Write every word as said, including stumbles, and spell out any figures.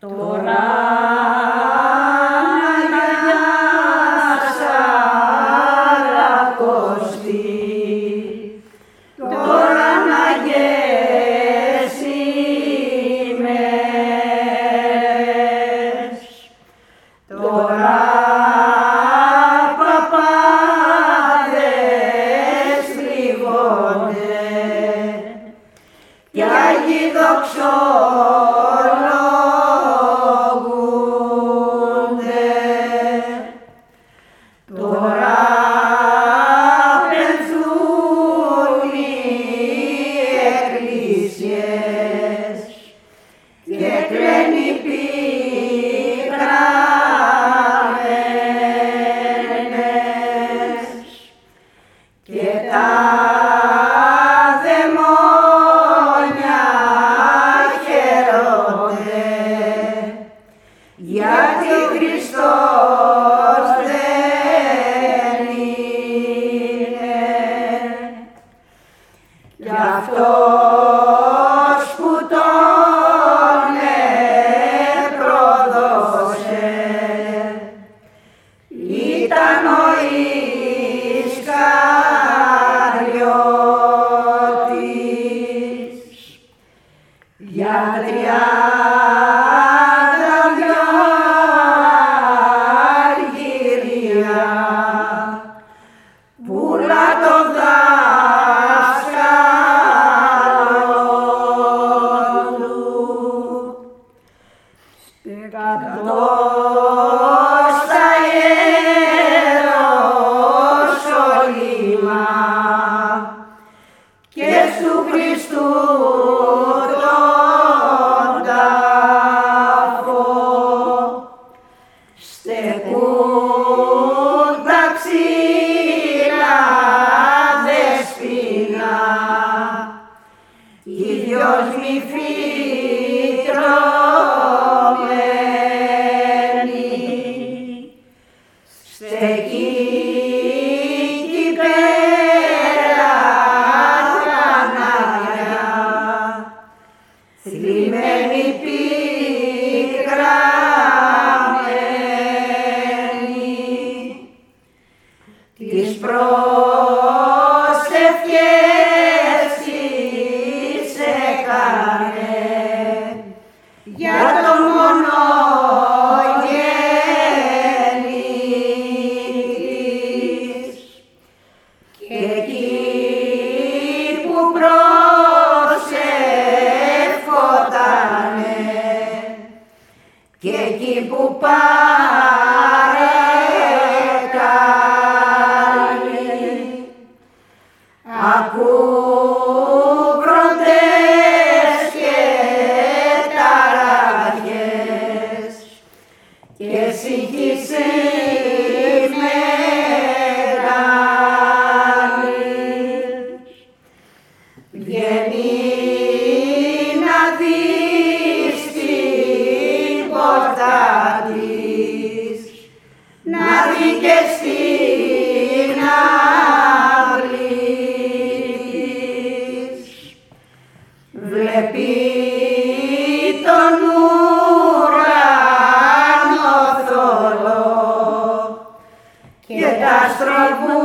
Τώρα κι Άγιοι δοξολογούνται. Τώρα πενθούν οι εκκλησίες και τρέμει πικραμένες και τα γιατί Χριστός δεν είναι, κι αυτός που τον επροδώσε ήταν ο Ισκαριώτης. Για τρία πουλά το δάσκαλο του, στεκατός στα Ιεροσόλυμα και στου Χριστού τον τάφο στεκούν τα ξύλα δεσπόινα, οι δυόσμοι φυτρωμένοι, στεκεί εκεί πέρα κανάλια, θλιμμένοι πικραμένοι, τις προσευχές της έκανε για τον μονογέννη της, και εκεί που προσευχότανε και εκεί που παρεκάλει, ακούγοντες και ταράχες και σύγχυσης μεγάλης. Βγαίνει να δει στην πόρτα της, να δει και στην αυλή της. Βλέπει τον ουρανό θολό και τα στραβού